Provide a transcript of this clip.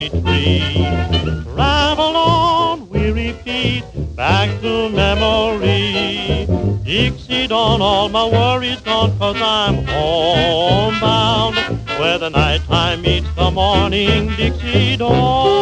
tree. Travel on, weary feet, back to memory. Dixie Dawn, all my worries gone, 'cause I'm homebound, where the nighttime meets the morning. Dixie Dawn.